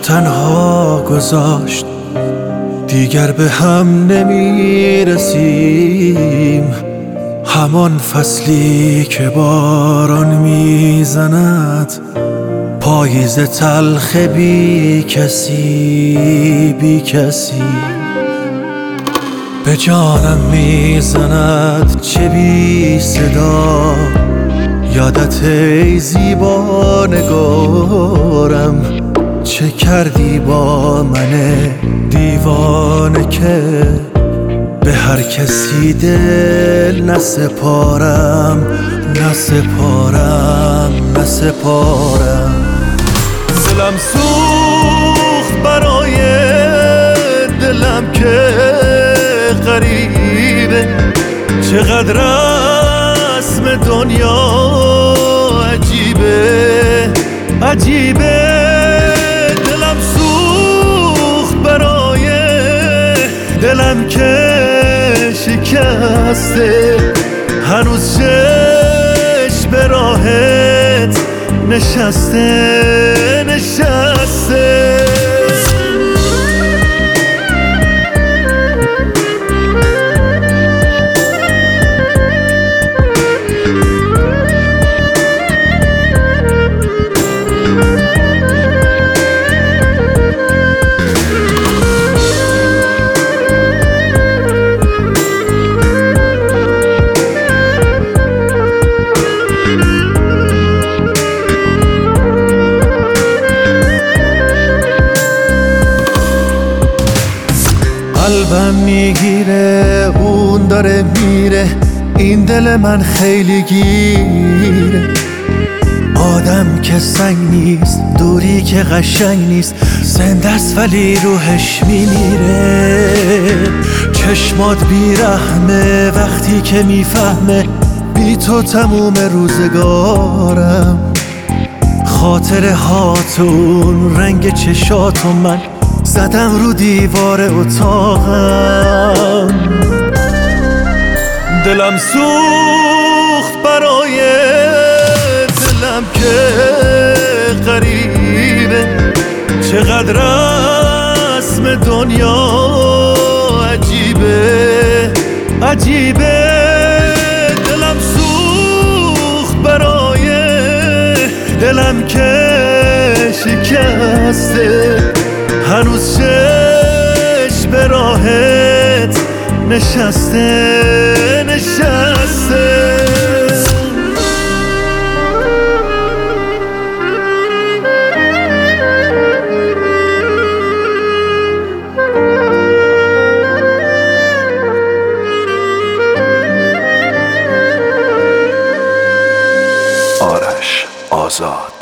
تنها گذاشت، دیگر به هم نمیرسیم. همان فصلی که باران میزند، پاییز تلخ بی کسی بی کسی. به جانم میزند چه بی صدا، یادت ای زیبا نگارم. چه کردی با من دیوانه که به هر کسی دل نسپارم نسپارم نسپارم. دلم سوخت برای دلم که غریبه، چقدر رسم دنیا عجیبه عجیبه. دلم سوخت برای دلم که شکسته، هنوز چشم به راهت نشسته نشسته. قلبم میگیره اون داره میره، این دل من خیلی گیره. آدم که سنگ نیست، دوری که قشنگ نیست، زنده است ولی روحش میمیره. چشمات بیرحمه وقتی که میفهمه بی تو تموم روزگارم. خاطره هاتون رنگ چشاتون من زدم رو دیوار اتاقم. دلم سوخت برای دلم که غریبه، چقدر رسم دنیا عجیبه عجیبه. دلم سوخت برای دلم که شکسته، هنوز چشم به راهت نشسته نشسته. آرش آزاد.